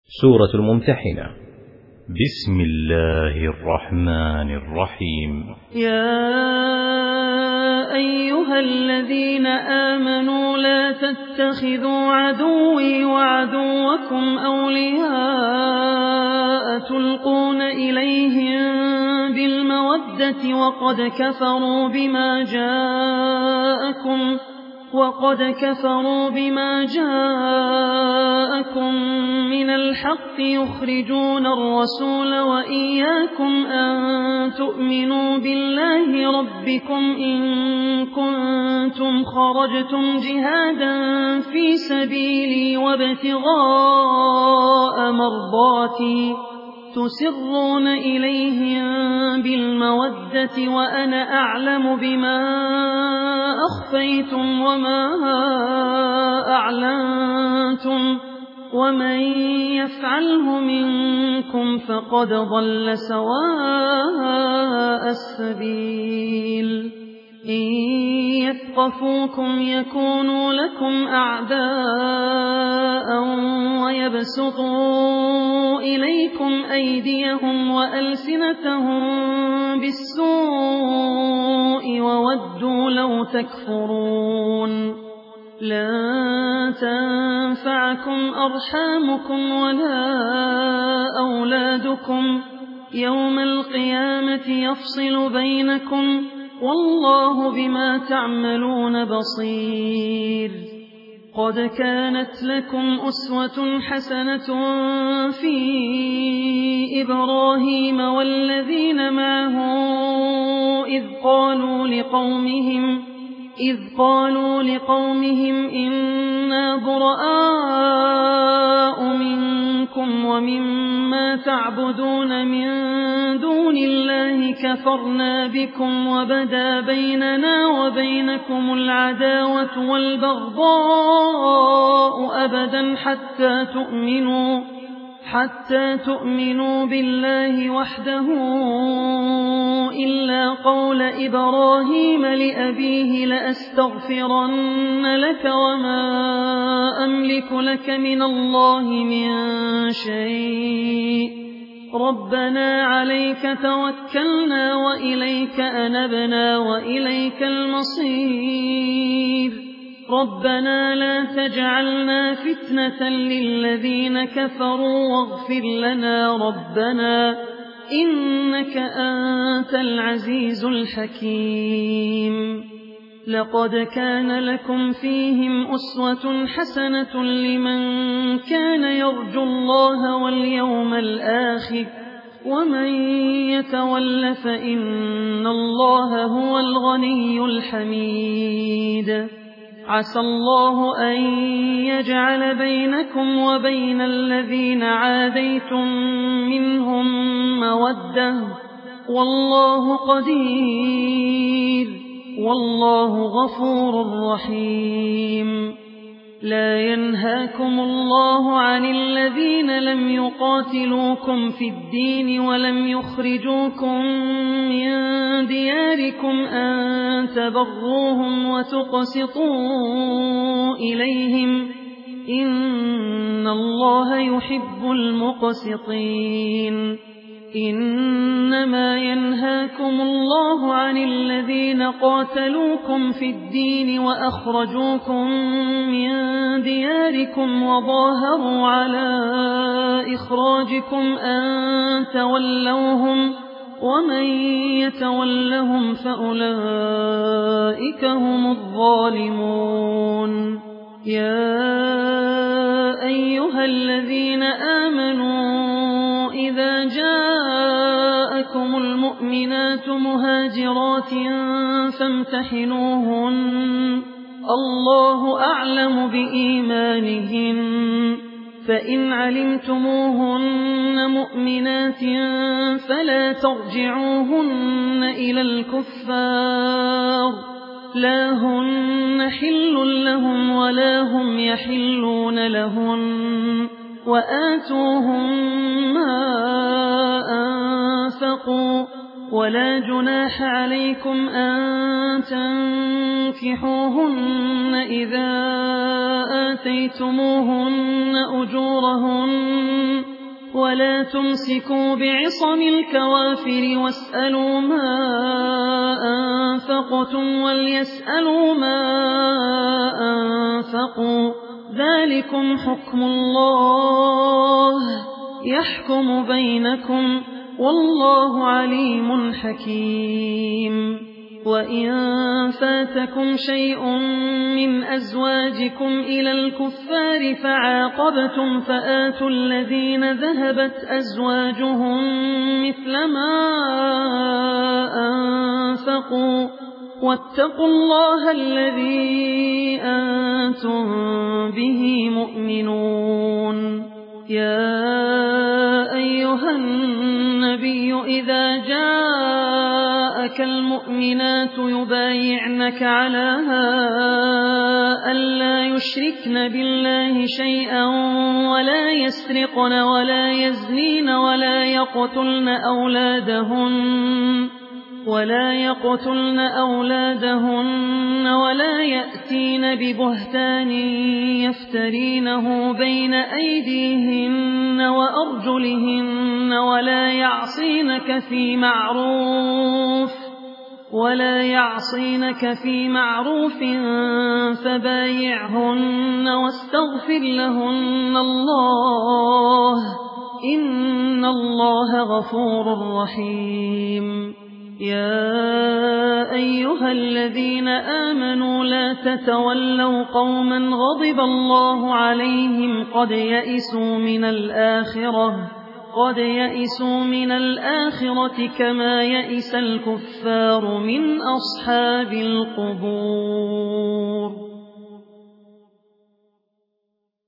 سورة الممتحنة. بسم الله الرحمن الرحيم. يا أيها الذين آمنوا لا تتخذوا عدوي وعدوكم أولياء تلقون إليهم بالمودة وقد كفروا بما جاءكم من الحق يخرجون الرسول وإياكم أن تؤمنوا بالله ربكم إن كنتم خرجتم جهادا في سبيلي وابتغاء مرضاتي تسرون إليهم بالمودة وأنا أعلم بما أخفيتم وما أعلنتم ومن يفعله منكم فقد ضل سواء السبيل. إن يثقفوكم يكونوا لكم أعداء ويبسطوا إليكم أيديهم وألسنتهم بالسوء وودوا لو تكفرون. لن تنفعكم أرحامكم ولا أولادكم يوم القيامة يفصل بينكم والله بما تعملون بصير. قد كانت لكم أسوة حسنة في إبراهيم والذين معه إذ قالوا لقومهم إنا براء منكم ومما تعبدون من دون الله كفرنا بكم وبدا بيننا وبينكم العداوة والبغضاء أبدا حتى تؤمنوا بالله وحده إلا قول إبراهيم لأبيه لأستغفرن لك وما أملك لك من الله من شيء ربنا عليك توكلنا وإليك أنبنا وإليك المصير. ربنا لا تجعلنا فتنة للذين كفروا واغفر لنا ربنا إنك أنت العزيز الحكيم. لقد كان لكم فيهم أسوة حسنة لمن كان يرجو الله واليوم الآخر ومن يتول فإن الله هو الغني الحميد. عسى الله أن يجعل بينكم وبين الذين عاديتم منهم مودة والله قدير والله غفور رحيم. لا ينهاكم الله عن الذين لم يقاتلوكم في الدين ولم يخرجوكم من دياركم أن تبروهم وتقسطوا إليهم إن الله يحب المقسطين. إنما ينهاكم الله عن الذين قاتلوكم في الدين وأخرجوكم من دياركم وظاهروا على إخراجكم أن تولوهم ومن يتولهم فأولئك هم الظالمون. يا أيها الذين آمنوا إذا جاءكم المؤمنات مهاجرات فامتحنوهن الله أعلم بإيمانهن فإن علمتموهن مؤمنات فلا ترجعوهن إلى الكفار لا هن حل لهم ولا هم يحلون لهن وآتوهم ما أنفقوا ولا جناح عليكم أن تنكحوهن إذا آتيتموهن أجورهن ولا تمسكوا بعصم الكوافر واسألوا ما أنفقتم وليسألوا ما أنفقوا ذلكم حكم الله يحكم بينكم والله عليم حكيم. وإن فاتكم شيء من أزواجكم إلى الكفار فعاقبتم فآتوا الذين ذهبت أزواجهم مثل ما أنفقوا واتقوا الله الذي أنتم به مؤمنون. يا أيها النبي إذا جاءك المؤمنات يبايعنك على ألا يشركن بالله شيئا ولا يسرقن ولا يزنين ولا يقتلن أولادهن ولا يأتين ببهتان يفترينه بين أيديهن وأرجلهن ولا يعصينك في معروف فبايعهن واستغفر لهن الله إن الله غفور رحيم. يا أيها الذين آمنوا لا تتولوا قوما غضب الله عليهم قد يئسوا من الآخرة كما يئس الكفار من أصحاب القبور.